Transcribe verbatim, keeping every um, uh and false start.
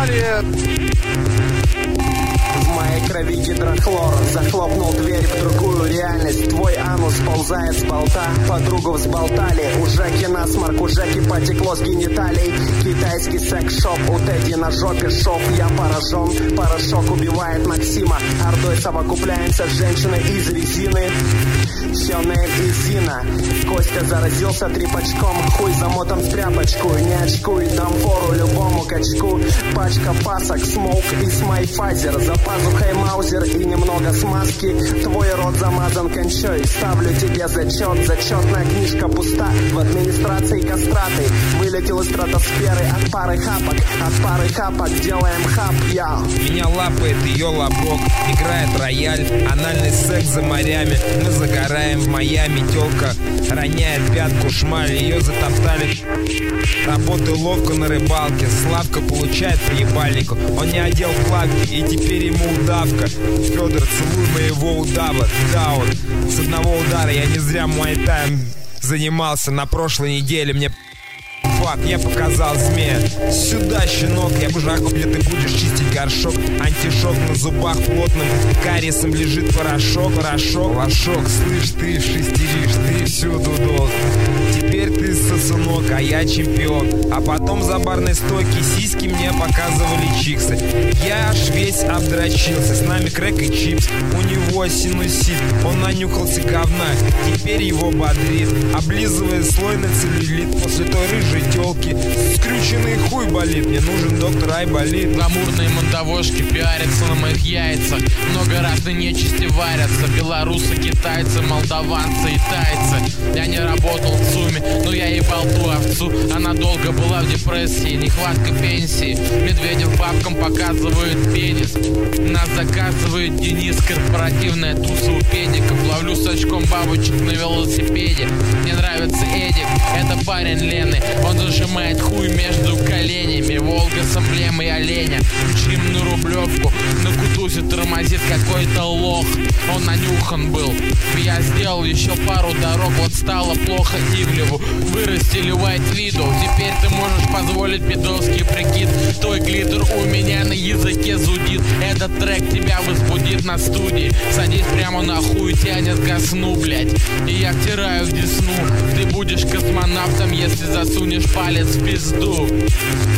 Погнали! В моей крови гидрохлор. Захлопнул дверь в другую реальность. Твой анус ползает с болта. Подругу взболтали. У Жеки насморк, у Жеки потекло с гениталий. Китайский секс-шоп, у Тедди на жопе шов. Я поражен, порошок убивает Максима. Ордой совокупляемся с женщиной из резины. Сёнэль и Зина. Костя заразился трипачком. Хуй замотан в тряпочку. Не очкуй, дам фору любому качку. Пачка пасок, смоук и смайфайзер. За пазухой маузер и немного смазки. Твой рот замазан кончой. Ставлю тебе зачет. Зачетная книжка пуста. В администрации кастраты. Вылетел из стратосферы от пары хапок. От пары хапок делаем хап, я. Меня лапает ее лобок. Играет рояль. Анальный секс за морями. Мы загораем в Майами. Тёлка роняет пятку, шмаль. Ее затоптали. Работаю ловко на рыбалке. Славка получает по ебальнику. Он не одел плавки, и теперь ему удавка. Федор, целуй моего удава. Даун. С одного удара я не зря муай-тайм занимался на прошлой неделе. Мне фак, я показал змея. Сюда, щенок, я бужаку, где ты будешь чистить горшок. Антишок на зубах плотным кариесом лежит порошок. Порошок, лошок, слышь, ты шестеришь, ты всюду должен. Теперь ты сосунок, а я чемпион. А потом за барной стойки сиськи мне показывали чиксы. Я аж весь обдрочился. С нами крэк и чипс. У него синусит, он нанюхался говна. Теперь его бодрит, облизывая слой на целлюлит. После той рыжей тёлки скрюченный хуй болит. Мне нужен доктор Айболит. Гламурные мандавошки пиарятся на моих яйцах. Много разной нечисти варятся. Белорусы, китайцы, молдаванцы и тайцы. Я не работал в ЦУМе, но я ебал ту овцу. Она долго была в депрессии, нехватка пенсии. Медведев бабкам показывает пенис. Нас заказывает Денис, корпоративная туса у педиков. Ловлю с очком бабочек на велосипеде. Мне нравится Эдик, это парень Лены. Он зажимает хуй между коленями. Волга с эмблемой оленя. Учим на Рублевку. На Кутузе тормозит какой-то лох. Он нанюхан был. Я сделал еще пару дорог. Вот стало плохо Ивлеву. Вырастили White Widow. Теперь ты можешь позволить бедовский прикид. Твой глиттер у меня на языке зудит. Этот трек тебя возбудит на студии. Садись прямо на хуй, тянет ко сну, блять. И я втираю в десну. Ты будешь космонавтом, если засунешь палец в пизду.